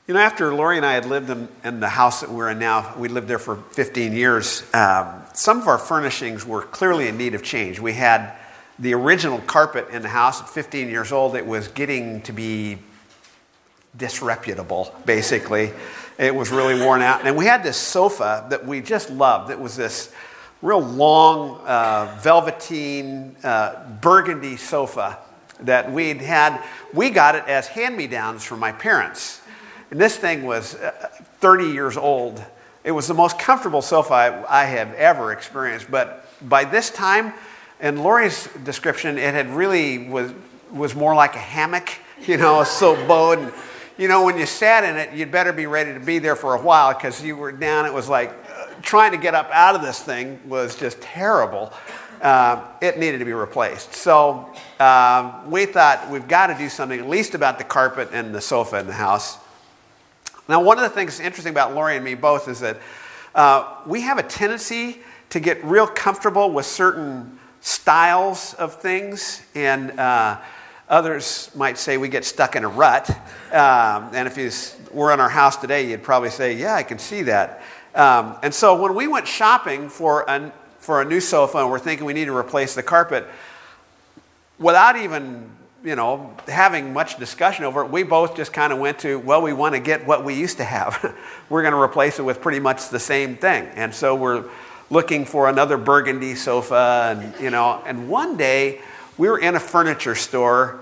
After Lori and I had lived in the house that we're in now, we lived there for 15 years, some of our furnishings were clearly in need of change. We had the original carpet in the house at 15 years old. It was getting to be disreputable, basically. It was really worn out. And we had this sofa that we just loved. It was this real long velveteen burgundy sofa that we'd had. We got it as hand-me-downs from my parents. And this thing was 30 years old. It was the most comfortable sofa I have ever experienced. But by this time, in Lori's description, it had really was more like a hammock, so bowed. And, when you sat in it, you'd better be ready to be there for a while because you were down. It was like trying to get up out of this thing was just terrible. It needed to be replaced. So we thought we've got to do something at least about the carpet and the sofa in the house. Now, one of the things interesting about Lori and me both is that we have a tendency to get real comfortable with certain styles of things, and others might say we get stuck in a rut. And if you were in our house today, you'd probably say, yeah, I can see that. And so when we went shopping for a new sofa and we're thinking we need to replace the carpet, without even having much discussion over it, we both just kind of went to, well, we want to get what we used to have. We're going to replace it with pretty much the same thing. And so we're looking for another burgundy sofa, and one day we were in a furniture store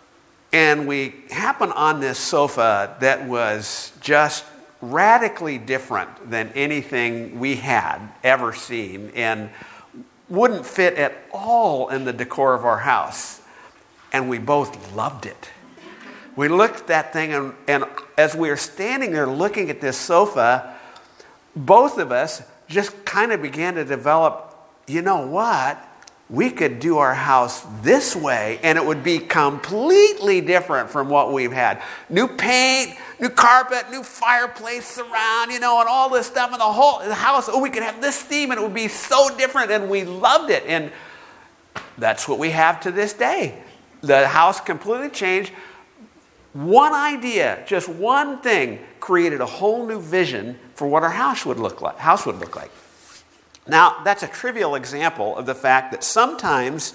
and we happened on this sofa that was just radically different than anything we had ever seen and wouldn't fit at all in the decor of our house. And we both loved it. We looked at that thing, and as we were standing there looking at this sofa, both of us just kind of began to develop, we could do our house this way, and it would be completely different from what we've had. New paint, new carpet, new fireplace surround, and all this stuff, and the house, we could have this theme, and it would be so different, and we loved it. And that's what we have to this day. The house completely changed. One idea, just one thing, created a whole new vision for what our house would look like. Now, that's a trivial example of the fact that sometimes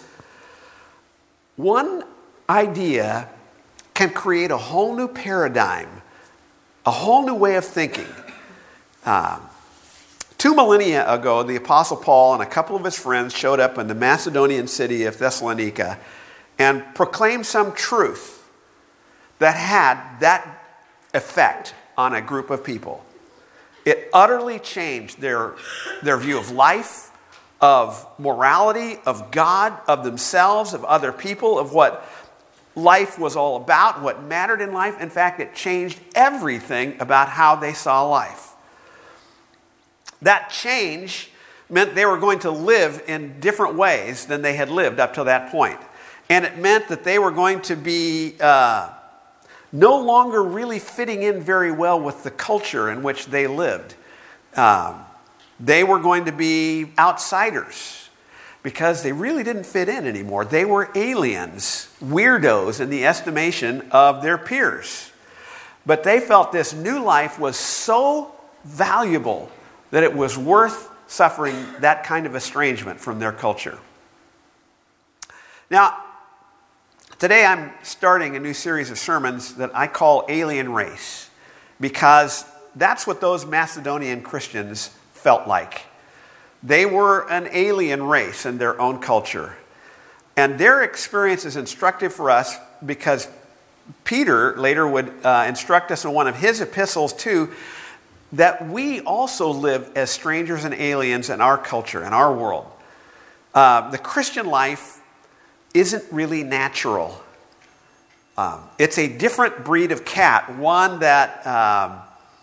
one idea can create a whole new paradigm, a whole new way of thinking. 2 millennia ago, the Apostle Paul and a couple of his friends showed up in the Macedonian city of Thessalonica and proclaimed some truth that had that effect on a group of people. It utterly changed their view of life, of morality, of God, of themselves, of other people, of what life was all about, what mattered in life. In fact, it changed everything about how they saw life. That change meant they were going to live in different ways than they had lived up to that point. And it meant that they were going to be no longer really fitting in very well with the culture in which they lived. They were going to be outsiders because they really didn't fit in anymore. They were aliens, weirdos in the estimation of their peers. But they felt this new life was so valuable that it was worth suffering that kind of estrangement from their culture. Now, today I'm starting a new series of sermons that I call Alien Race, because that's what those Macedonian Christians felt like. They were an alien race in their own culture. And their experience is instructive for us because Peter later would instruct us in one of his epistles too, that we also live as strangers and aliens in our culture, in our world. The Christian life isn't really natural. It's a different breed of cat, one that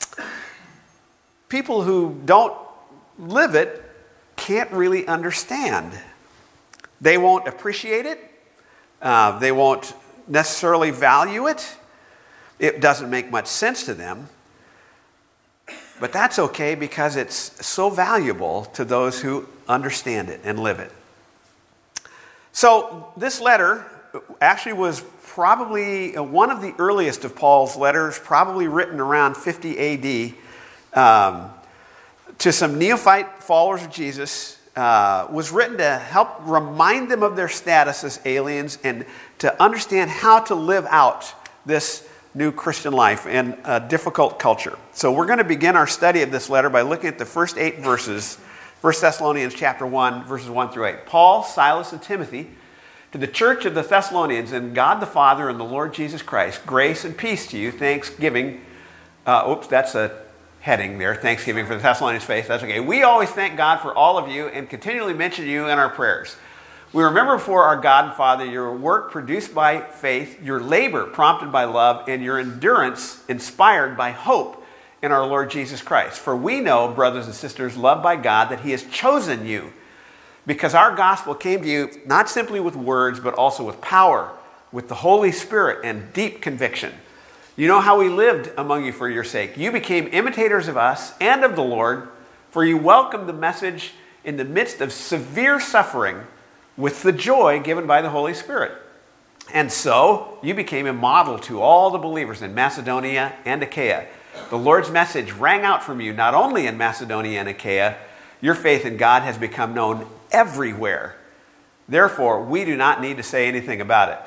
people who don't live it can't really understand. They won't appreciate it. They won't necessarily value it. It doesn't make much sense to them. But that's okay because it's so valuable to those who understand it and live it. So this letter actually was probably one of the earliest of Paul's letters, probably written around 50 AD, to some neophyte followers of Jesus, was written to help remind them of their status as aliens and to understand how to live out this new Christian life in a difficult culture. So we're going to begin our study of this letter by looking at the first 8 verses, 1 Thessalonians chapter 1, verses 1 through 8. Paul, Silas, and Timothy, to the church of the Thessalonians, and God the Father and the Lord Jesus Christ, grace and peace to you, thanksgiving. That's a heading there, thanksgiving for the Thessalonians' faith. That's okay. We always thank God for all of you and continually mention you in our prayers. We remember before our God and Father your work produced by faith, your labor prompted by love, and your endurance inspired by hope in our Lord Jesus Christ. For we know, brothers and sisters, loved by God, that He has chosen you, because our gospel came to you not simply with words, but also with power, with the Holy Spirit and deep conviction. You know how we lived among you for your sake. You became imitators of us and of the Lord, for you welcomed the message in the midst of severe suffering with the joy given by the Holy Spirit. And so you became a model to all the believers in Macedonia and Achaia. The Lord's message rang out from you not only in Macedonia and Achaia. Your faith in God has become known everywhere. Therefore, we do not need to say anything about it.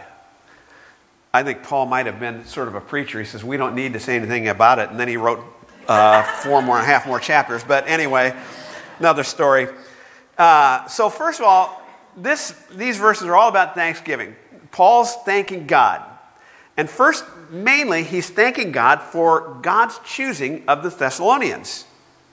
I think Paul might have been sort of a preacher. He says, we don't need to say anything about it. And then he wrote 4.5 more chapters. But anyway, another story. So first of all, these verses are all about thanksgiving. Paul's thanking God. And first, mainly, he's thanking God for God's choosing of the Thessalonians.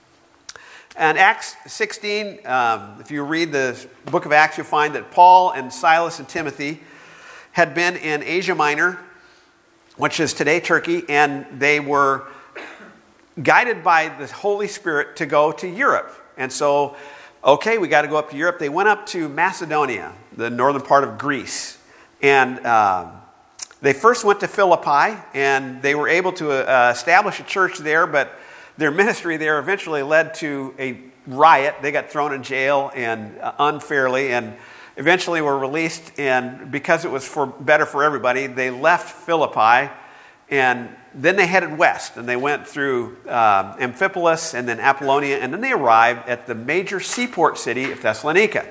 And Acts 16, if you read the book of Acts, you'll find that Paul and Silas and Timothy had been in Asia Minor, which is today Turkey, and they were guided by the Holy Spirit to go to Europe. And so, okay, we got to go up to Europe. They went up to Macedonia, the northern part of Greece. And they first went to Philippi, and they were able to establish a church there, but their ministry there eventually led to a riot. They got thrown in jail and unfairly, and eventually were released. And because it was better for everybody, they left Philippi, and then they headed west. And they went through Amphipolis and then Apollonia, and then they arrived at the major seaport city of Thessalonica.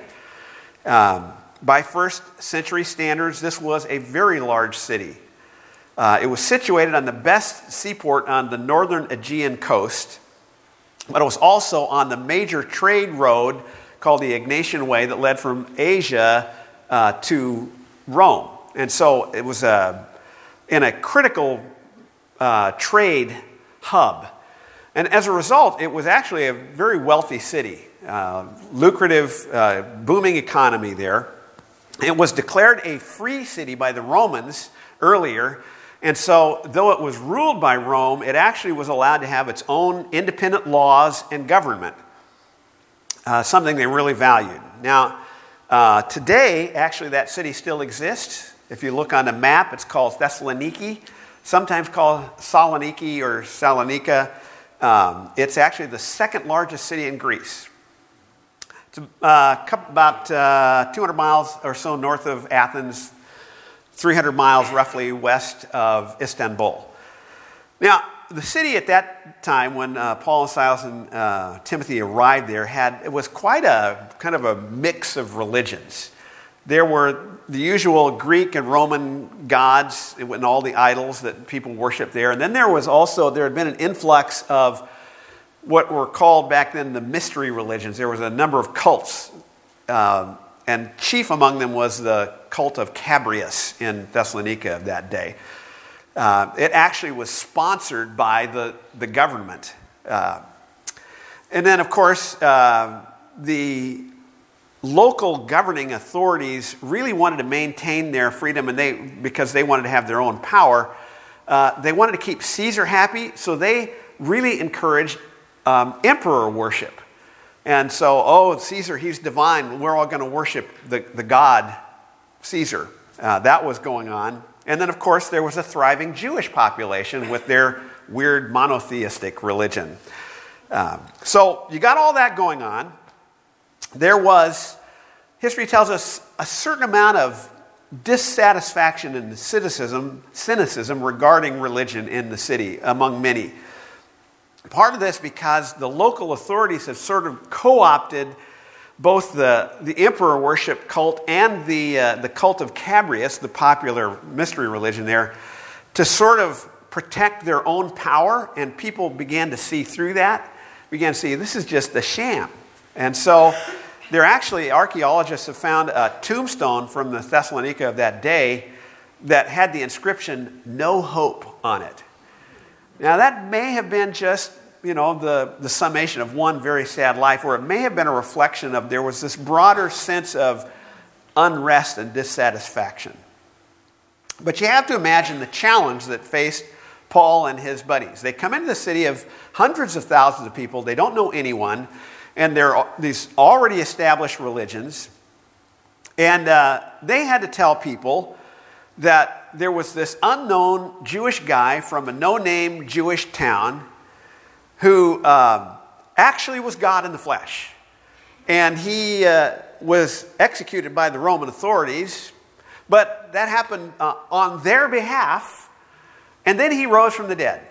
By first century standards, this was a very large city. It was situated on the best seaport on the northern Aegean coast, but it was also on the major trade road called the Egnatian Way that led from Asia to Rome. And so it was in a critical trade hub. And as a result, it was actually a very wealthy city, lucrative, booming economy there. It was declared a free city by the Romans earlier. And so, though it was ruled by Rome, it actually was allowed to have its own independent laws and government, something they really valued. Now, today, actually, that city still exists. If you look on a map, it's called Thessaloniki, sometimes called Saloniki or Salonika. It's actually the second largest city in Greece. It's about 200 miles or so north of Athens, 300 miles roughly west of Istanbul. Now, the city at that time when Paul and Silas and Timothy arrived there it was quite a kind of a mix of religions. There were the usual Greek and Roman gods and all the idols that people worshiped there. And then there had been an influx of what were called back then the mystery religions. There was a number of cults, and chief among them was the cult of Chabrias in Thessalonica of that day. It actually was sponsored by the government. And then, of course, the local governing authorities really wanted to maintain their freedom, and because they wanted to have their own power. They wanted to keep Caesar happy, so they really encouraged emperor worship. And so, Caesar, he's divine. We're all going to worship the god Caesar. That was going on. And then, of course, there was a thriving Jewish population with their weird monotheistic religion. So you got all that going on. There was, history tells us, a certain amount of dissatisfaction and cynicism regarding religion in the city among many. Part of this because the local authorities have sort of co-opted both the emperor worship cult and the cult of Cabrius, the popular mystery religion there, to sort of protect their own power, and people began to see through that, began to see this is just a sham. And so archaeologists have found a tombstone from the Thessalonica of that day that had the inscription, "No hope," on it. Now that may have been just, the summation of one very sad life, or it may have been a reflection of there was this broader sense of unrest and dissatisfaction. But you have to imagine the challenge that faced Paul and his buddies. They come into the city of hundreds of thousands of people. They don't know anyone. And they're these already established religions. And they had to tell people that there was this unknown Jewish guy from a no-name Jewish town who actually was God in the flesh. And he was executed by the Roman authorities. But that happened on their behalf. And then he rose from the dead.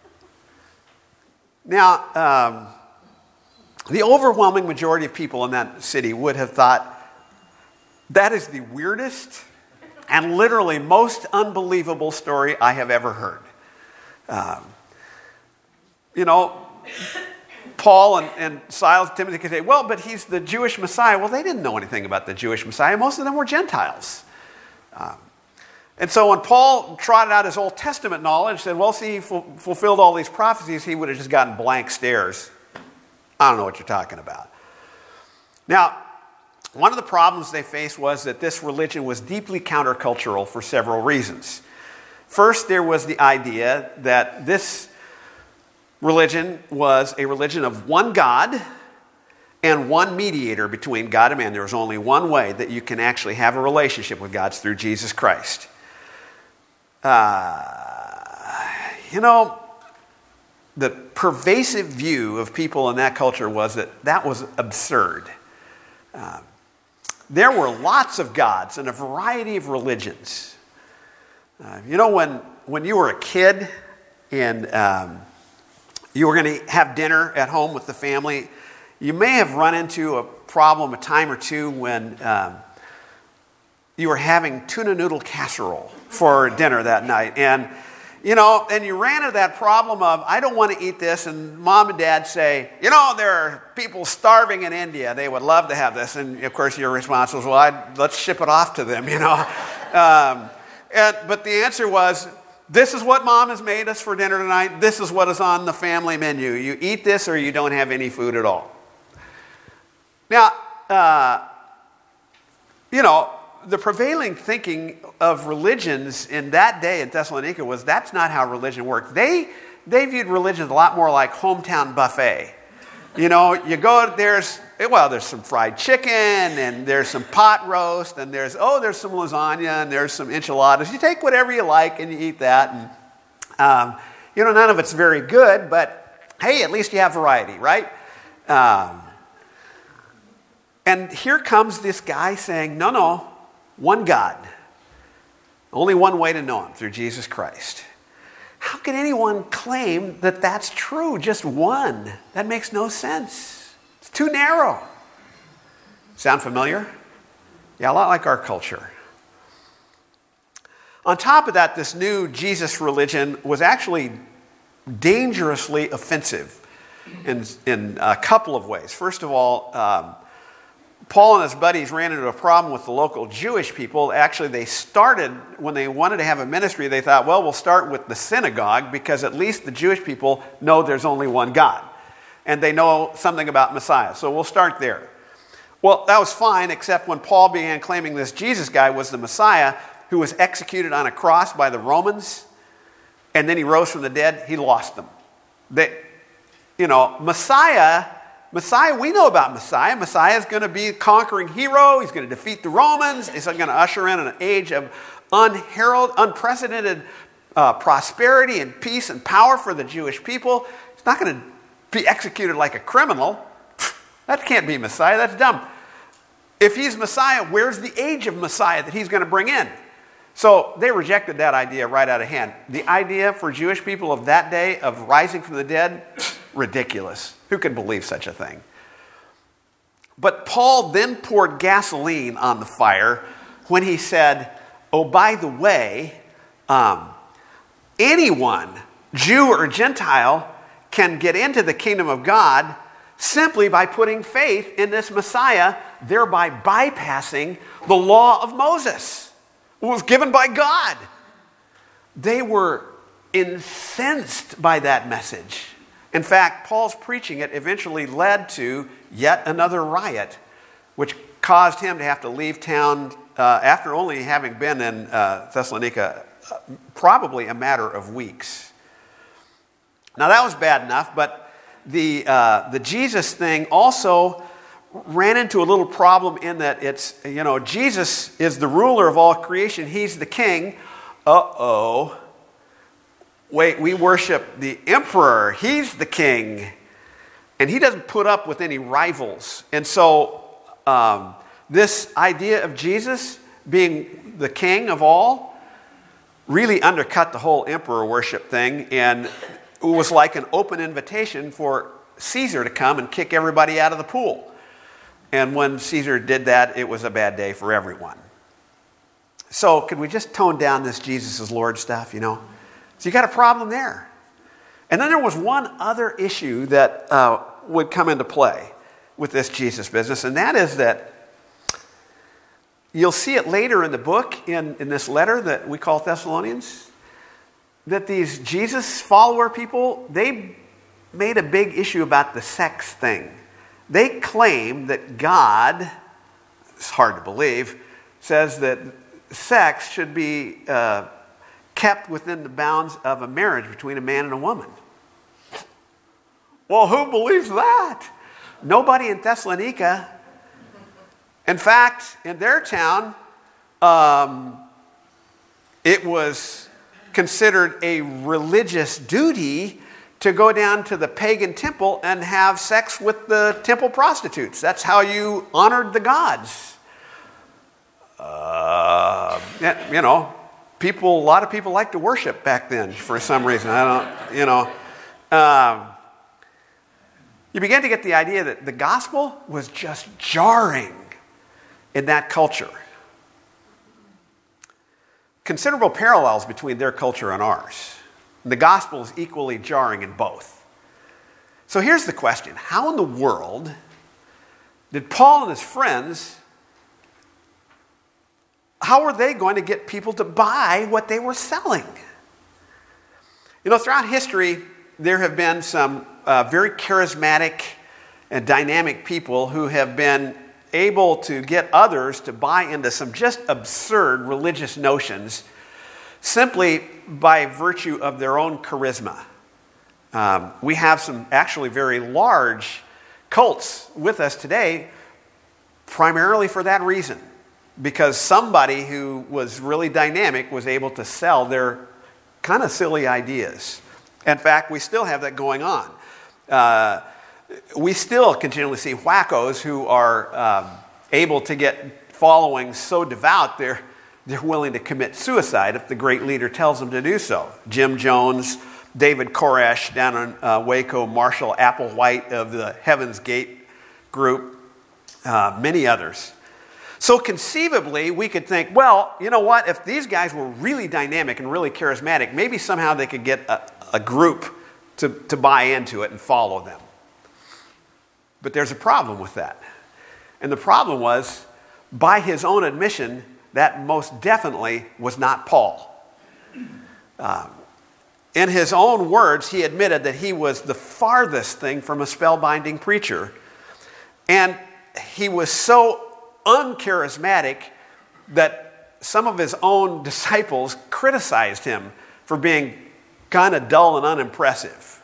Now, the overwhelming majority of people in that city would have thought, that is the weirdest and literally most unbelievable story I have ever heard. Paul and Silas, Timothy could say, well, but he's the Jewish Messiah. Well, they didn't know anything about the Jewish Messiah. Most of them were Gentiles. And so when Paul trotted out his Old Testament knowledge, said, well, see, he fulfilled all these prophecies, he would have just gotten blank stares. I don't know what you're talking about. Now, one of the problems they faced was that this religion was deeply countercultural for several reasons. First, there was the idea that this religion was a religion of one God and one mediator between God and man. There was only one way that you can actually have a relationship with God, through Jesus Christ. The pervasive view of people in that culture was that was absurd. There were lots of gods and a variety of religions. When you were a kid and you were going to have dinner at home with the family, you may have run into a problem a time or two when you were having tuna noodle casserole for dinner that night. And you ran into that problem of, I don't want to eat this. And mom and dad say, there are people starving in India. They would love to have this. And of course your response was, well, let's ship it off to them, But the answer was, this is what mom has made us for dinner tonight. This is what is on the family menu. You eat this or you don't have any food at all. Now, the prevailing thinking of religions in that day in Thessalonica was that's not how religion worked. They viewed religion a lot more like hometown buffet. You go, there's some fried chicken, and there's some pot roast, and there's some lasagna, and there's some enchiladas. You take whatever you like and you eat that. And, none of it's very good, but hey, at least you have variety, right? And here comes this guy saying, no, one God. Only one way to know him, through Jesus Christ. How can anyone claim that that's true? Just one. That makes no sense. It's too narrow. Sound familiar? Yeah, a lot like our culture. On top of that, this new Jesus religion was actually dangerously offensive in a couple of ways. First of all, Paul and his buddies ran into a problem with the local Jewish people. Actually, they started, when they wanted to have a ministry, they thought, well, we'll start with the synagogue because at least the Jewish people know there's only one God. And they know something about Messiah. So we'll start there. Well, that was fine, except when Paul began claiming this Jesus guy was the Messiah who was executed on a cross by the Romans, and then he rose from the dead, he lost them. Messiah, we know about Messiah. Messiah is going to be a conquering hero. He's going to defeat the Romans. He's going to usher in an age of unprecedented prosperity and peace and power for the Jewish people. He's not going to be executed like a criminal. That can't be Messiah. That's dumb. if he's Messiah, where's the age of Messiah that he's going to bring in? So they rejected that idea right out of hand. The idea for Jewish people of that day of rising from the dead, ridiculous. Who could believe such a thing? But Paul then poured gasoline on the fire when he said, oh, by the way, anyone, Jew or Gentile, can get into the kingdom of God simply by putting faith in this Messiah, thereby bypassing the law of Moses, who was given by God. They were incensed by that message. In fact, Paul's preaching it eventually led to yet another riot, which caused him to have to leave town after only having been in Thessalonica probably a matter of weeks. Now that was bad enough, but the Jesus thing also ran into a little problem in that it's, Jesus is the ruler of all creation. He's the king. Wait, we worship the emperor. He's the king. And he doesn't put up with any rivals. And so this idea of Jesus being the king of all really undercut the whole emperor worship thing. And it was like an open invitation for Caesar to come and kick everybody out of the pool. And when Caesar did that, it was a bad day for everyone. So could we just tone down this Jesus is Lord stuff, So you got a problem there. And then there was one other issue that would come into play with this Jesus business, and that is that you'll see it later in the book, in this letter that we call Thessalonians, that these Jesus follower people, they made a big issue about the sex thing. They claim that God, it's hard to believe, says that sex should be kept within the bounds of a marriage between a man and a woman. Well, who believes that? Nobody in Thessalonica. In fact, in their town, it was considered a religious duty to go down to the pagan temple and have sex with the temple prostitutes. That's how you honored the gods. A lot of people liked to worship back then for some reason. You begin to get the idea that the gospel was just jarring in that culture. Considerable parallels between their culture and ours. The gospel is equally jarring in both. So here's the question. How in the world did Paul and his friends, how were they going to get people to buy what they were selling? Throughout history, there have been some very charismatic and dynamic people who have been able to get others to buy into some just absurd religious notions simply by virtue of their own charisma. We have some actually very large cults with us today primarily for that reason, because somebody who was really dynamic was able to sell their kind of silly ideas. In fact, we still have that going on. We still continually see wackos who are able to get followings so devout they're willing to commit suicide if the great leader tells them to do so. Jim Jones, David Koresh down in Waco, Marshall Applewhite of the Heaven's Gate group, many others. So conceivably, we could think, well, you know what? If these guys were really dynamic and really charismatic, maybe somehow they could get a group to buy into it and follow them. But there's a problem with that. And the problem was, by his own admission, that most definitely was not Paul. In his own words, he admitted that he was the farthest thing from a spellbinding preacher. And he was so uncharismatic that some of his own disciples criticized him for being kind of dull and unimpressive.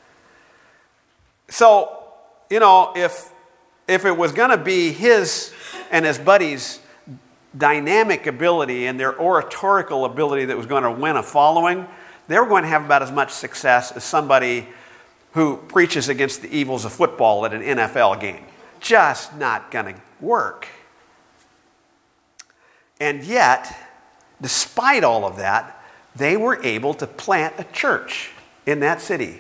So, if it was going to be his and his buddies' dynamic ability and their oratorical ability that was going to win a following, they were going to have about as much success as somebody who preaches against the evils of football at an NFL game. Just not going to work. And yet, despite all of that, they were able to plant a church in that city.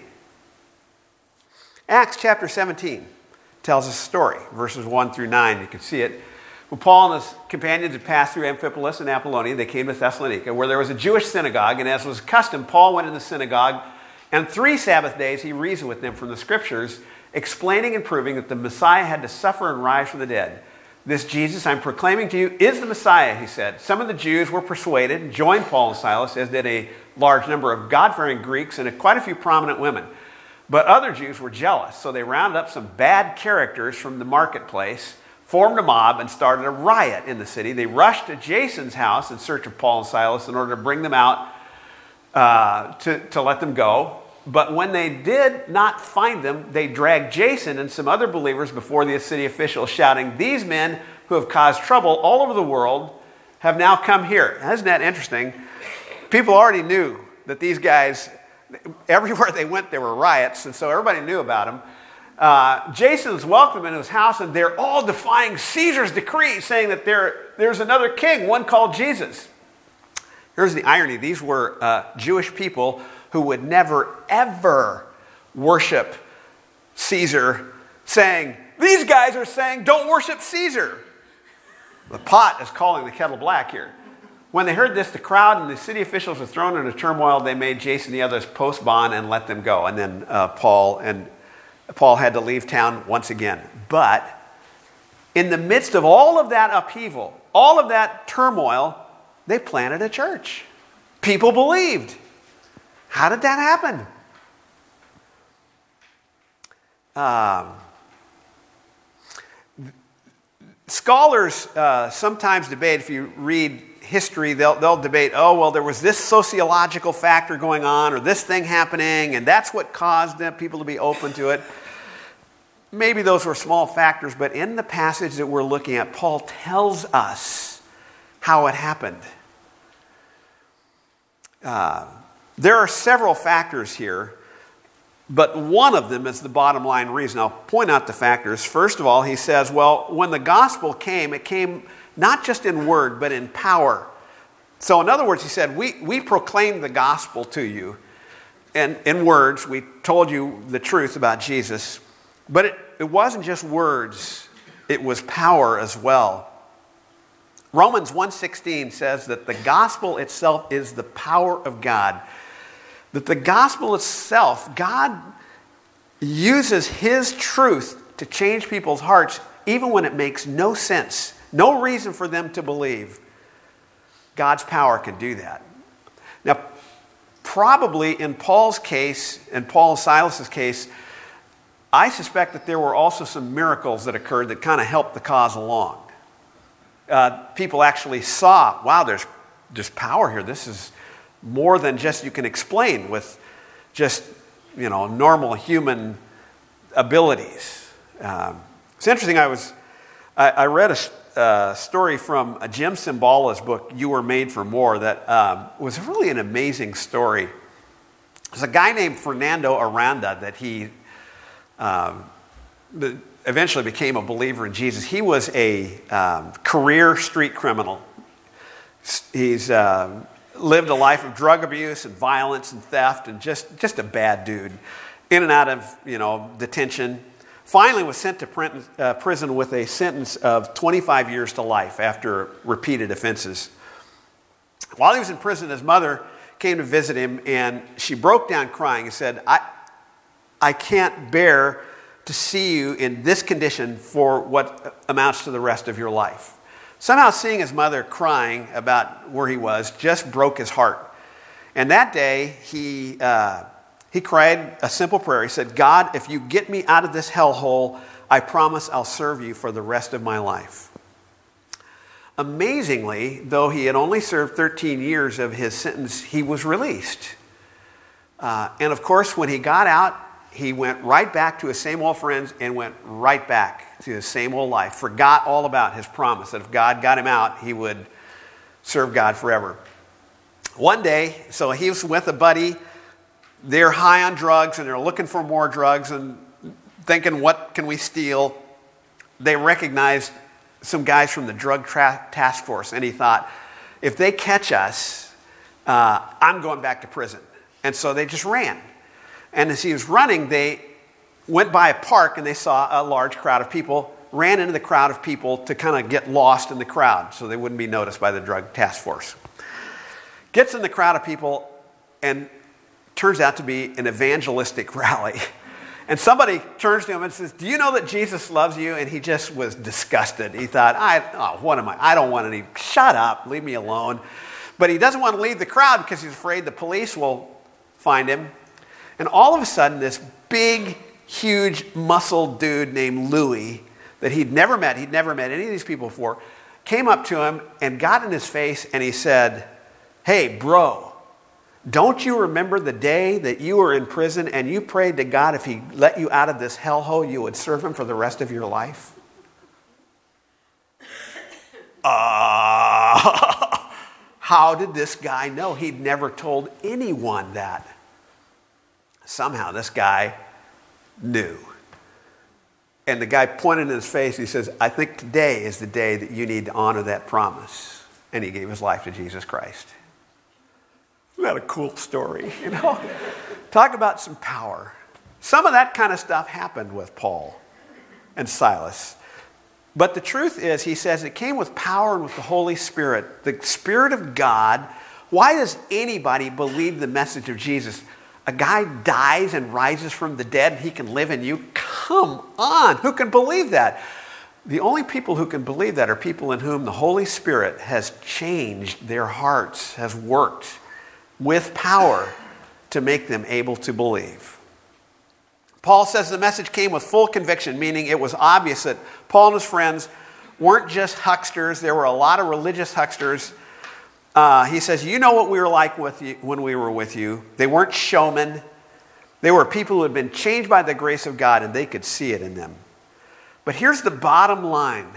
Acts chapter 17 tells us a story, verses 1 through 9. You can see it. When Paul and his companions had passed through Amphipolis and Apollonia, they came to Thessalonica, where there was a Jewish synagogue, and as was custom, Paul went into the synagogue, and 3 Sabbath days he reasoned with them from the Scriptures, explaining and proving that the Messiah had to suffer and rise from the dead. This Jesus I'm proclaiming to you is the Messiah, he said. Some of the Jews were persuaded and joined Paul and Silas, as did a large number of God-fearing Greeks and quite a few prominent women. But other Jews were jealous, so they rounded up some bad characters from the marketplace, formed a mob, and started a riot in the city. They rushed to Jason's house in search of Paul and Silas in order to bring them out to let them go. But when they did not find them, they dragged Jason and some other believers before the city officials, shouting, "These men who have caused trouble all over the world have now come here." Now, isn't that interesting? People already knew that these guys, everywhere they went, there were riots, and so everybody knew about them. Jason's welcomed them in his house, and they're all defying Caesar's decree, saying that there's another king, one called Jesus. Here's the irony. These were Jewish people who would never, ever worship Caesar, saying, these guys are saying, don't worship Caesar. The pot is calling the kettle black here. When they heard this, the crowd and the city officials were thrown into turmoil. They made Jason and the others post bond and let them go. And then Paul had to leave town once again. But in the midst of all of that upheaval, all of that turmoil, they planted a church. People believed. How did that happen? Scholars sometimes debate, if you read history, they'll debate, oh, well, there was this sociological factor going on or this thing happening, and that's what caused people to be open to it. Maybe those were small factors, but in the passage that we're looking at, Paul tells us how it happened. There are several factors here, but one of them is the bottom line reason. I'll point out the factors. First of all, he says, well, when the gospel came, it came not just in word, but in power. So in other words, he said, we proclaimed the gospel to you. And in words, we told you the truth about Jesus. But it wasn't just words, it was power as well. Romans 1:16 says that the gospel itself is the power of God. That the gospel itself, God uses his truth to change people's hearts even when it makes no sense, no reason for them to believe. God's power can do that. Now, probably in Paul's case, and Paul and Silas's case, I suspect that there were also some miracles that occurred that kind of helped the cause along. People actually saw, wow, there's power here. This is more than just you can explain with just, normal human abilities. It's interesting. I read a story from Jim Cymbala's book, You Were Made for More, that was really an amazing story. There's a guy named Fernando Aranda that he eventually became a believer in Jesus. He was a career street criminal. He's lived a life of drug abuse and violence and theft and just a bad dude. In and out of detention. Finally was sent to prison with a sentence of 25 years to life after repeated offenses. While he was in prison, his mother came to visit him, and she broke down crying and said, I can't bear to see you in this condition for what amounts to the rest of your life. Somehow seeing his mother crying about where he was just broke his heart. And that day, he cried a simple prayer. He said, God, if you get me out of this hellhole, I promise I'll serve you for the rest of my life. Amazingly, though he had only served 13 years of his sentence, he was released. And of course, when he got out, he went right back to his same old friends and went right back to his same old life. Forgot all about his promise that if God got him out, he would serve God forever. One day, so he was with a buddy. They're high on drugs and they're looking for more drugs and thinking, what can we steal? They recognized some guys from the drug task force, and he thought, if they catch us, I'm going back to prison. And so they just ran. And as he was running, they went by a park and they saw a large crowd of people, ran into the crowd of people to kind of get lost in the crowd so they wouldn't be noticed by the drug task force. Gets in the crowd of people and turns out to be an evangelistic rally. And somebody turns to him and says, do you know that Jesus loves you? And he just was disgusted. He thought, what am I? I don't want any. Shut up. Leave me alone. But he doesn't want to leave the crowd because he's afraid the police will find him. And all of a sudden, this big, huge, muscled dude named Louis that he'd never met any of these people before, came up to him and got in his face and he said, hey, bro, don't you remember the day that you were in prison and you prayed to God if he let you out of this hellhole, you would serve him for the rest of your life? How did this guy know? He'd never told anyone that. Somehow this guy knew. And the guy pointed in his face, he says, I think today is the day that you need to honor that promise. And he gave his life to Jesus Christ. Isn't that a cool story? You know, talk about some power. Some of that kind of stuff happened with Paul and Silas. But the truth is, he says, it came with power and with the Holy Spirit. The Spirit of God. Why does anybody believe the message of Jesus? A guy dies and rises from the dead and he can live in you? Come on, who can believe that? The only people who can believe that are people in whom the Holy Spirit has changed their hearts, has worked with power to make them able to believe. Paul says the message came with full conviction, meaning it was obvious that Paul and his friends weren't just hucksters. There were a lot of religious hucksters. He says, you know what we were like with you when we were with you. They weren't showmen. They were people who had been changed by the grace of God, and they could see it in them. But here's the bottom line.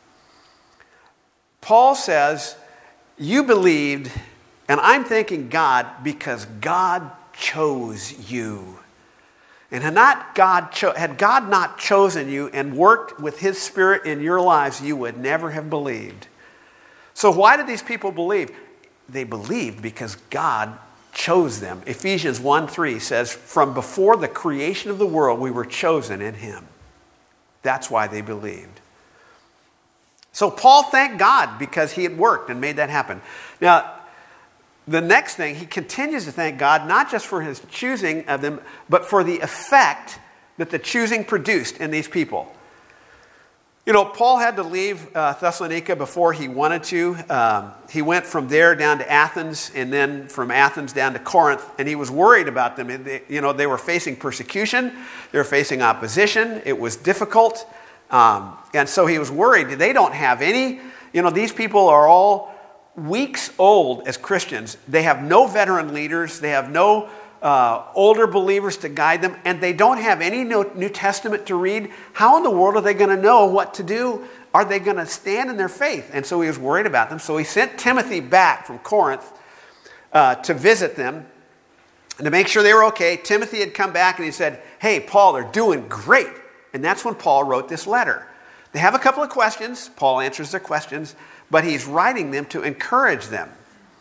Paul says, you believed, and I'm thanking God because God chose you. And had God not chosen you and worked with his Spirit in your lives, you would never have believed. So why did these people believe? They believed because God chose them. Ephesians 1:3 says, from before the creation of the world, we were chosen in him. That's why they believed. So Paul thanked God because he had worked and made that happen. Now, the next thing, he continues to thank God, not just for his choosing of them, but for the effect that the choosing produced in these people. You know, Paul had to leave Thessalonica before he wanted to. He went from there down to Athens, and then from Athens down to Corinth, and he was worried about them. They were facing persecution. They were facing opposition. It was difficult. And so he was worried. They don't have any, these people are all weeks old as Christians. They have no veteran leaders. They have no older believers to guide them, and they don't have any New Testament to read. How in the world are they going to know what to do? Are they going to stand in their faith? And so he was worried about them. So he sent Timothy back from Corinth to visit them and to make sure they were okay. Timothy had come back and he said, hey, Paul, they're doing great. And that's when Paul wrote this letter. They have a couple of questions. Paul answers their questions, but he's writing them to encourage them.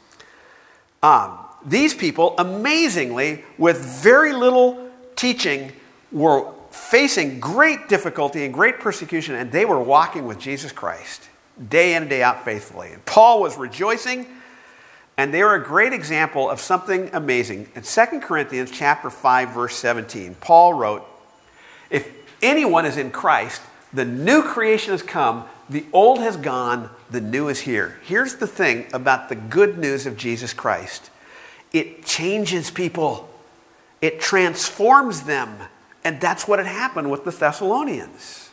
These people, amazingly, with very little teaching, were facing great difficulty and great persecution, and they were walking with Jesus Christ day in and day out faithfully. And Paul was rejoicing, and they were a great example of something amazing. In 2 Corinthians chapter 5, verse 17, Paul wrote, if anyone is in Christ, the new creation has come, the old has gone, the new is here. Here's the thing about the good news of Jesus Christ. It changes people. It transforms them. And that's what had happened with the Thessalonians.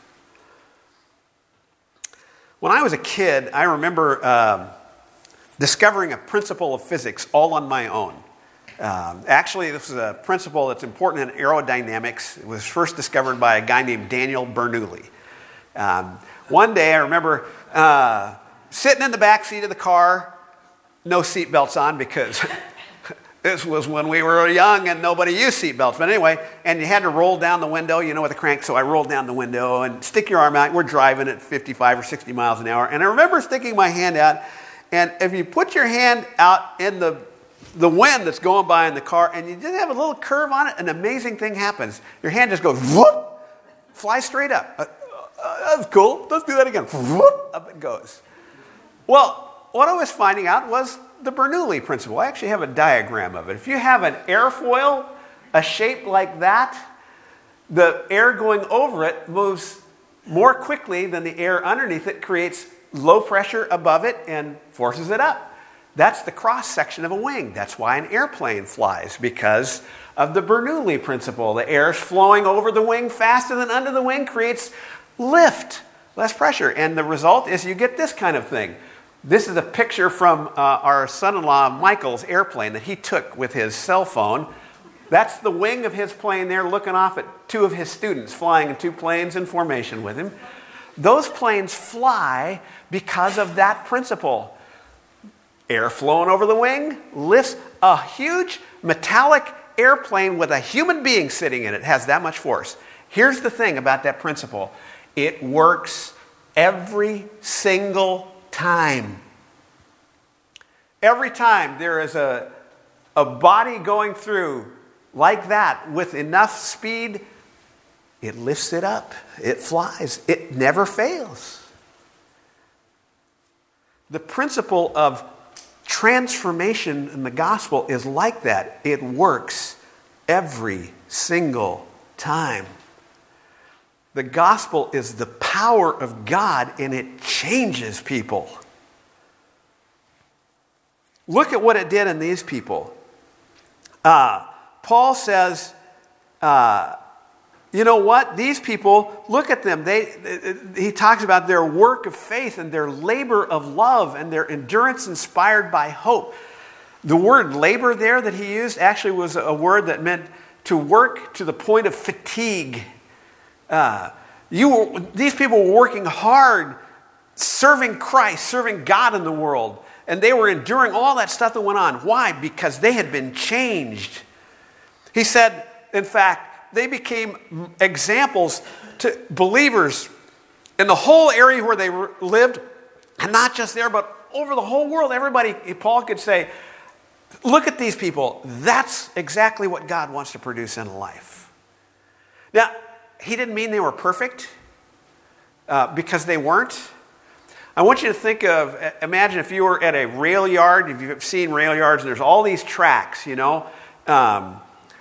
When I was a kid, I remember discovering a principle of physics all on my own. Actually, this is a principle that's important in aerodynamics. It was first discovered by a guy named Daniel Bernoulli. One day, I remember sitting in the back seat of the car, no seat belts on because This was when we were young and nobody used seatbelts. But anyway, and you had to roll down the window, with a crank. So I rolled down the window and stick your arm out. We're driving at 55 or 60 miles an hour. And I remember sticking my hand out. And if you put your hand out in the wind that's going by in the car and you just have a little curve on it, an amazing thing happens. Your hand just goes, whoop, flies straight up. That's cool. Let's do that again. Whoop, up it goes. Well, what I was finding out was the Bernoulli principle. I actually have a diagram of it. If you have an airfoil, a shape like that, the air going over it moves more quickly than the air underneath it, creates low pressure above it and forces it up. That's the cross section of a wing. That's why an airplane flies, because of the Bernoulli principle. The air is flowing over the wing faster than under the wing, creates lift, less pressure. And the result is you get this kind of thing. This is a picture from our son-in-law Michael's airplane that he took with his cell phone. That's the wing of his plane there, looking off at two of his students flying in two planes in formation with him. Those planes fly because of that principle. Air flowing over the wing lifts a huge metallic airplane with a human being sitting in it. It has that much force. Here's the thing about that principle. It works every single time. Every time there is a body going through like that with enough speed, it lifts it up. It flies. It never fails. The principle of transformation in the gospel is like that. It works every single time. The gospel is the power of God, and it changes people. Look at what it did in these people. Paul says, you know what? These people, look at them. He talks about their work of faith and their labor of love and their endurance inspired by hope. The word labor there that he used actually was a word that meant to work to the point of fatigue. These people were working hard, serving Christ, serving God in the world. And they were enduring all that stuff that went on. Why? Because they had been changed. He said, in fact, they became examples to believers in the whole area where they lived, and not just there, but over the whole world. Everybody, Paul could say, look at these people. That's exactly what God wants to produce in a life. Now, he didn't mean they were perfect, because they weren't. I want you to imagine if you were at a rail yard, if you've seen rail yards, and there's all these tracks, and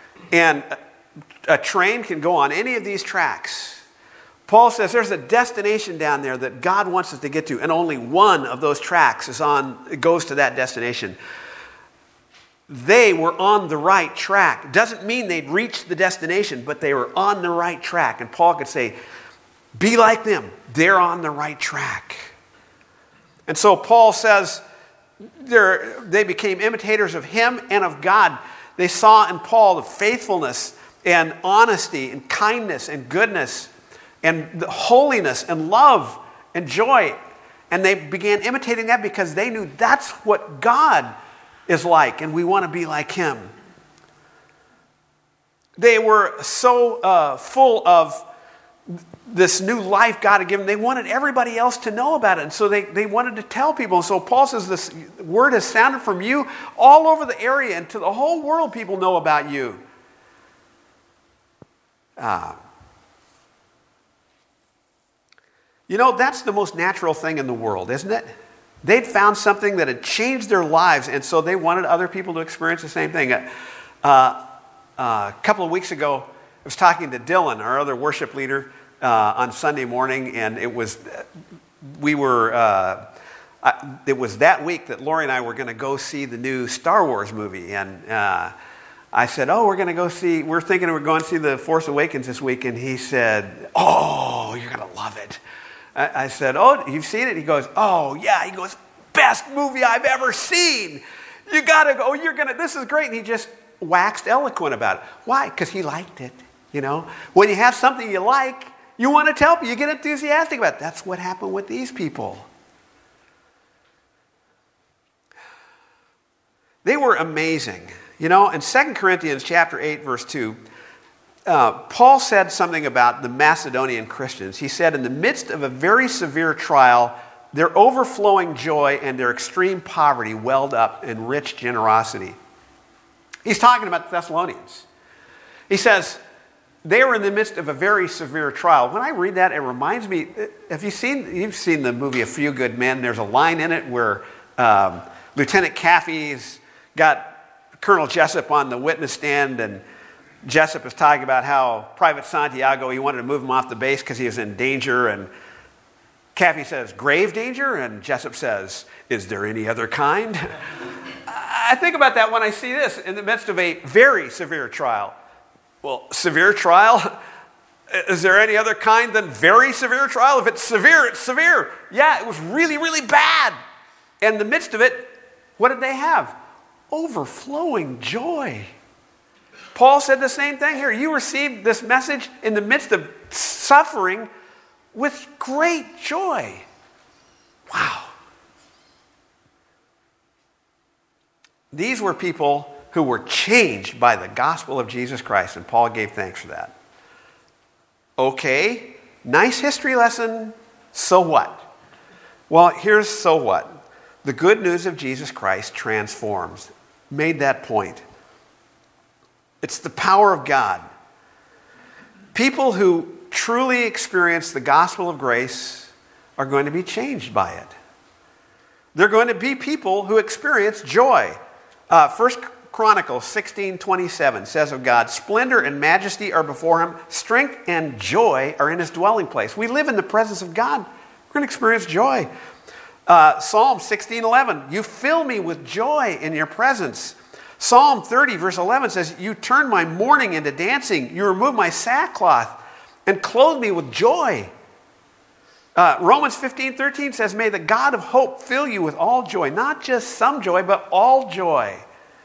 a train can go on any of these tracks. Paul says there's a destination down there that God wants us to get to, and only one of those tracks goes to that destination. They were on the right track. Doesn't mean they'd reached the destination, but they were on the right track. And Paul could say, be like them. They're on the right track. And so Paul says they became imitators of him and of God. They saw in Paul the faithfulness and honesty and kindness and goodness and the holiness and love and joy. And they began imitating that because they knew that's what God is like, and we want to be like him. They were so full of this new life God had given. They wanted everybody else to know about it, and so they wanted to tell people. And so Paul says this word has sounded from you all over the area, and to the whole world people know about you. That's the most natural thing in the world, isn't it? They'd found something that had changed their lives, and so they wanted other people to experience the same thing. A couple of weeks ago, I was talking to Dylan, our other worship leader, on Sunday morning, and it was that week that Lori and I were going to go see the new Star Wars movie, and I said, we're thinking we're going to see The Force Awakens this week, and he said, you're going to love it. I said, you've seen it? He goes, yeah. He goes, best movie I've ever seen. You got to go. This is great. And he just waxed eloquent about it. Why? Because he liked it. When you have something you like, you want to tell people. You get enthusiastic about it. That's what happened with these people. They were amazing. You know, in 2 Corinthians chapter 8, verse 2, Paul said something about the Macedonian Christians. He said, in the midst of a very severe trial, their overflowing joy and their extreme poverty welled up in rich generosity. He's talking about the Thessalonians. He says, they were in the midst of a very severe trial. When I read that, it reminds me, you've seen the movie A Few Good Men. There's a line in it where Lieutenant Caffey's got Colonel Jessup on the witness stand, and Jessup is talking about how Private Santiago, he wanted to move him off the base because he was in danger, and Caffey says, grave danger? And Jessup says, is there any other kind? I think about that when I see this in the midst of a very severe trial. Well, severe trial? Is there any other kind than very severe trial? If it's severe, it's severe. Yeah, it was really, really bad. And in the midst of it, what did they have? Overflowing joy. Paul said the same thing here. You received this message in the midst of suffering with great joy. Wow. These were people who were changed by the gospel of Jesus Christ, and Paul gave thanks for that. Okay, nice history lesson. So what? Well, here's so what. The good news of Jesus Christ transforms. Made that point. It's the power of God. People who truly experience the gospel of grace are going to be changed by it. They're going to be people who experience joy. 1 Chronicles 16:27 says of God, splendor and majesty are before him, strength and joy are in his dwelling place. We live in the presence of God. We're going to experience joy. Psalm 16:11, you fill me with joy in your presence. Psalm 30 verse 11 says, you turn my mourning into dancing. You remove my sackcloth and clothe me with joy. Romans 15:13 says, may the God of hope fill you with all joy, not just some joy, but all joy.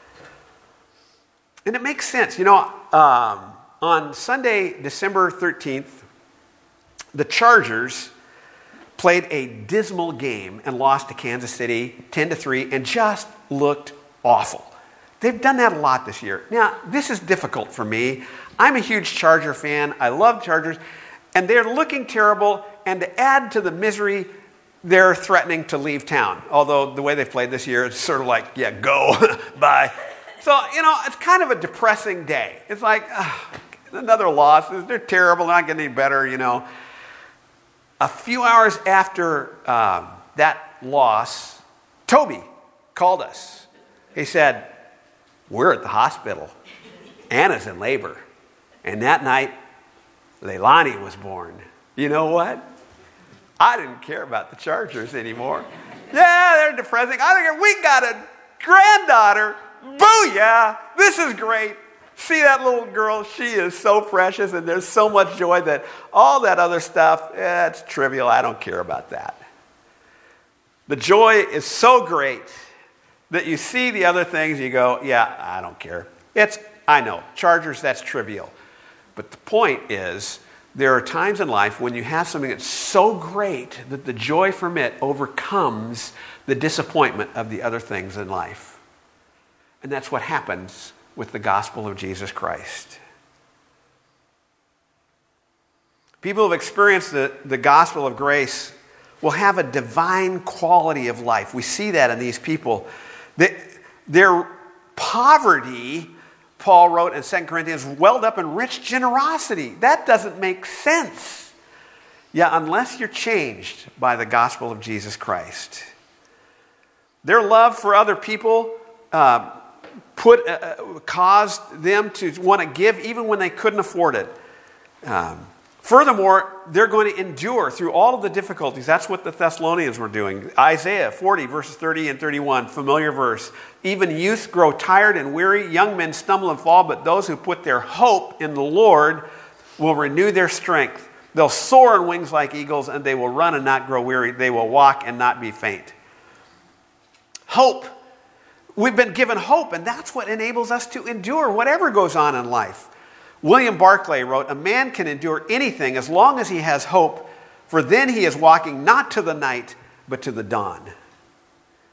And it makes sense. You know, on Sunday, December 13th, the Chargers played a dismal game and lost to Kansas City 10-3 and just looked awful. They've done that a lot this year. Now, this is difficult for me. I'm a huge Charger fan. I love Chargers. And they're looking terrible. And to add to the misery, they're threatening to leave town. Although the way they've played this year, it's sort of like, yeah, go, bye. So, you know, it's kind of a depressing day. It's like, another loss. They're terrible. They're not getting any better, you know. A few hours after that loss, Toby called us. He said, we're at the hospital. Anna's in labor. And that night, Leilani was born. You know what? I didn't care about the Chargers anymore. Yeah, they're depressing. I don't care. We got a granddaughter. Booyah! This is great. See that little girl? She is so precious, and there's so much joy that all that other stuff, it's trivial. I don't care about that. The joy is so great that you see the other things, you go, yeah, I don't care. I know, Chargers, that's trivial. But the point is, there are times in life when you have something that's so great that the joy from it overcomes the disappointment of the other things in life. And that's what happens with the gospel of Jesus Christ. People who have experienced the gospel of grace will have a divine quality of life. We see that in these people. Their poverty, Paul wrote in 2 Corinthians, welled up in rich generosity. That doesn't make sense. Yeah, unless you're changed by the gospel of Jesus Christ. Their love for other people caused them to want to give even when they couldn't afford it. Furthermore, they're going to endure through all of the difficulties. That's what the Thessalonians were doing. Isaiah 40, verses 30 and 31, familiar verse. Even youth grow tired and weary, young men stumble and fall, but those who put their hope in the Lord will renew their strength. They'll soar on wings like eagles, and they will run and not grow weary. They will walk and not be faint. Hope. We've been given hope, and that's what enables us to endure whatever goes on in life. William Barclay wrote, a man can endure anything as long as he has hope, for then he is walking not to the night, but to the dawn.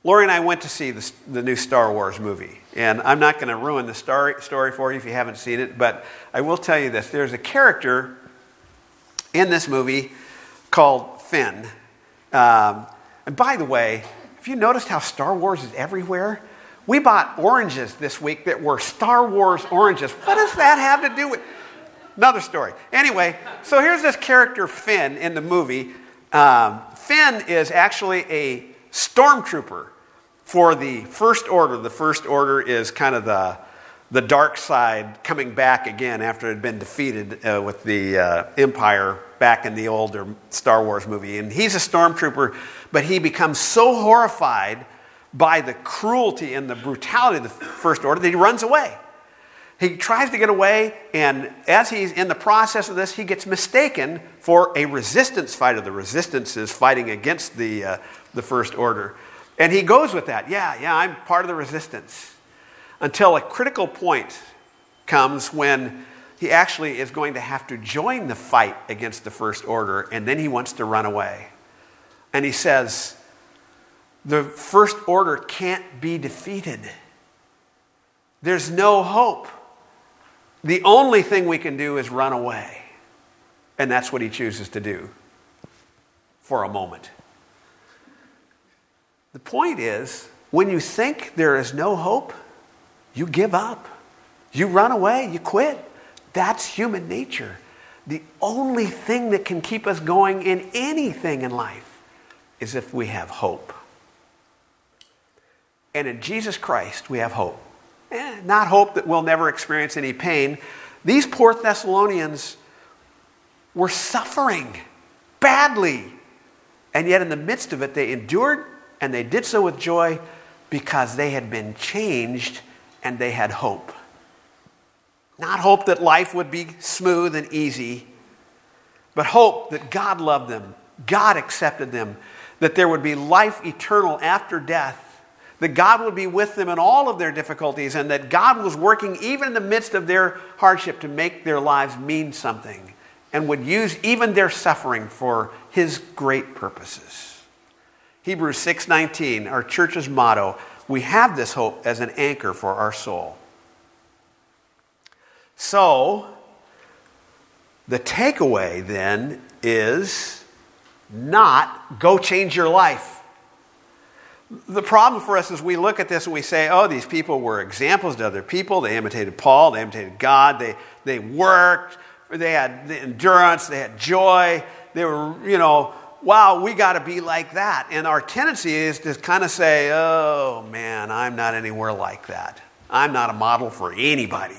Lori and I went to see the new Star Wars movie. And I'm not going to ruin the story for you if you haven't seen it, but I will tell you this. There's a character in this movie called Finn. And by the way, have you noticed how Star Wars is everywhere? We bought oranges this week that were Star Wars oranges. What does that have to do with... Another story. Anyway, so here's this character Finn in the movie. Finn is actually a stormtrooper for the First Order. The First Order is kind of the dark side coming back again after it had been defeated with the Empire back in the older Star Wars movie. And he's a stormtrooper, but he becomes so horrified by the cruelty and the brutality of the First Order that he runs away. He tries to get away, and as he's in the process of this, he gets mistaken for a resistance fighter. The resistance is fighting against the First Order. And he goes with that. Yeah, I'm part of the resistance. Until a critical point comes when he actually is going to have to join the fight against the First Order, and then he wants to run away. And he says, the First Order can't be defeated. There's no hope. The only thing we can do is run away. And that's what he chooses to do for a moment. The point is, when you think there is no hope, you give up. You run away. You quit. That's human nature. The only thing that can keep us going in anything in life is if we have hope. And in Jesus Christ, we have hope. Not hope that we'll never experience any pain. These poor Thessalonians were suffering badly. And yet in the midst of it, they endured, and they did so with joy because they had been changed and they had hope. Not hope that life would be smooth and easy, but hope that God loved them, God accepted them, that there would be life eternal after death, that God would be with them in all of their difficulties, and that God was working even in the midst of their hardship to make their lives mean something, and would use even their suffering for his great purposes. Hebrews 6:19, our church's motto, we have this hope as an anchor for our soul. So, the takeaway then is not go change your life. The problem for us is we look at this and we say, oh, these people were examples to other people. They imitated Paul. They imitated God. They worked. They had the endurance. They had joy. They were, wow, we got to be like that. And our tendency is to kind of say, oh, man, I'm not anywhere like that. I'm not a model for anybody.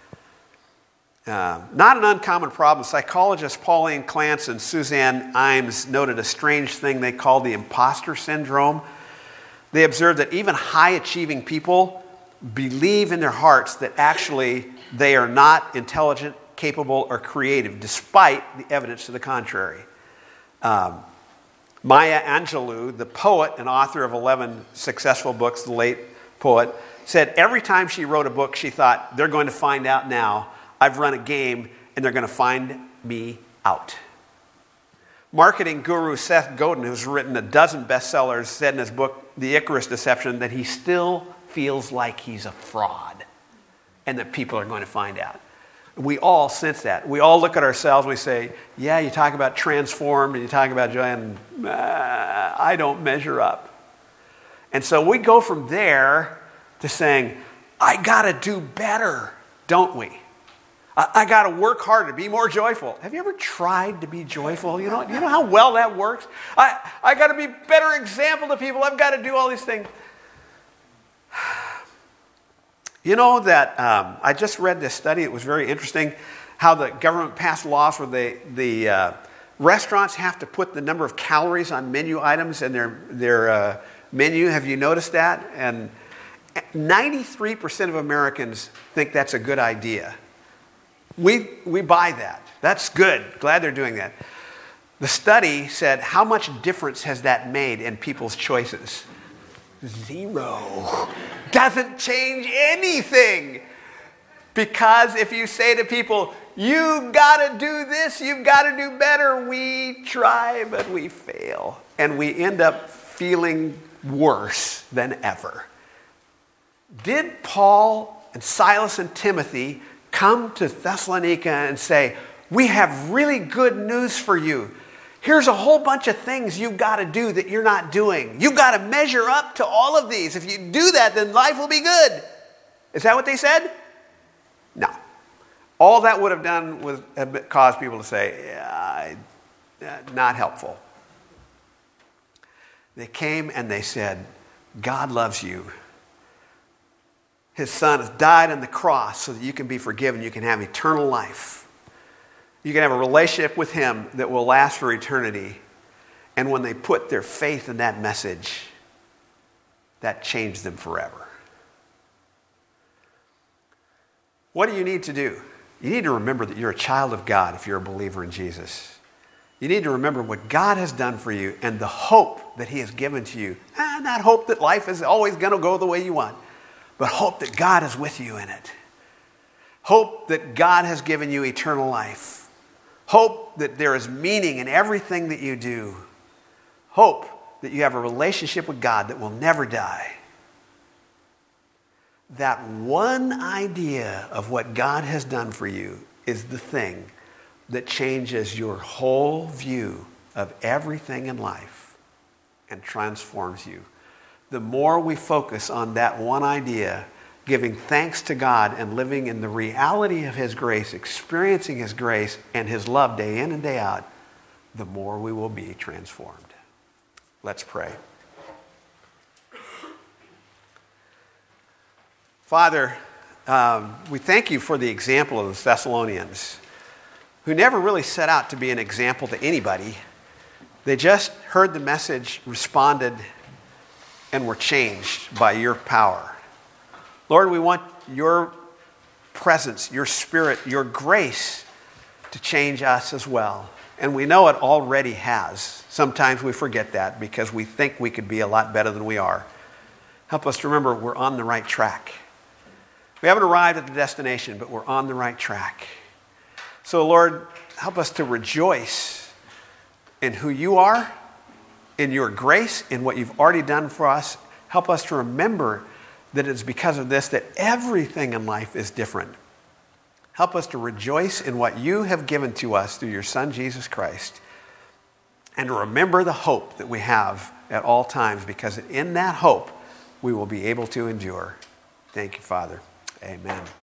Not an uncommon problem. Psychologists Pauline Clance and Suzanne Imes noted a strange thing they call the imposter syndrome. They observed that even high-achieving people believe in their hearts that actually they are not intelligent, capable, or creative, despite the evidence to the contrary. Maya Angelou, the poet and author of 11 successful books, the late poet, said every time she wrote a book, she thought, they're going to find out now. I've run a game, and they're going to find me out. Marketing guru Seth Godin, who's written a dozen bestsellers, said in his book, The Icarus Deception, that he still feels like he's a fraud and that people are going to find out. We all sense that. We all look at ourselves and we say, yeah, you talk about transformed and you talk about joy, and I don't measure up. And so we go from there to saying, I got to do better, don't we? I got to work harder, be more joyful. Have you ever tried to be joyful? You know how well that works? I got to be a better example to people. I've got to do all these things. You know that I just read this study. It was very interesting how the government passed laws where the restaurants have to put the number of calories on menu items in their menu. Have you noticed that? And 93% of Americans think that's a good idea. We buy that. That's good. Glad they're doing that. The study said, how much difference has that made in people's choices? 0. Doesn't change anything. Because if you say to people, you got to do this, you've got to do better, we try, but we fail. And we end up feeling worse than ever. Did Paul and Silas and Timothy come to Thessalonica and say, we have really good news for you. Here's a whole bunch of things you've got to do that you're not doing. You've got to measure up to all of these. If you do that, then life will be good. Is that what they said? No. All that would have done was have caused people to say, not helpful. They came and they said, God loves you. His son has died on the cross so that you can be forgiven. You can have eternal life. You can have a relationship with him that will last for eternity. And when they put their faith in that message, that changed them forever. What do you need to do? You need to remember that you're a child of God if you're a believer in Jesus. You need to remember what God has done for you and the hope that he has given to you. Not hope that life is always going to go the way you want, but hope that God is with you in it. Hope that God has given you eternal life. Hope that there is meaning in everything that you do. Hope that you have a relationship with God that will never die. That one idea of what God has done for you is the thing that changes your whole view of everything in life and transforms you. The more we focus on that one idea, giving thanks to God and living in the reality of his grace, experiencing his grace and his love day in and day out, the more we will be transformed. Let's pray. Father, we thank you for the example of the Thessalonians, who never really set out to be an example to anybody. They just heard the message, responded, and were changed by your power. Lord, we want your presence, your spirit, your grace to change us as well. And we know it already has. Sometimes we forget that because we think we could be a lot better than we are. Help us to remember we're on the right track. We haven't arrived at the destination, but we're on the right track. So, Lord, help us to rejoice in who you are, in your grace, in what you've already done for us. Help us to remember that it's because of this that everything in life is different. Help us to rejoice in what you have given to us through your Son, Jesus Christ, and to remember the hope that we have at all times, because in that hope we will be able to endure. Thank you, Father. Amen.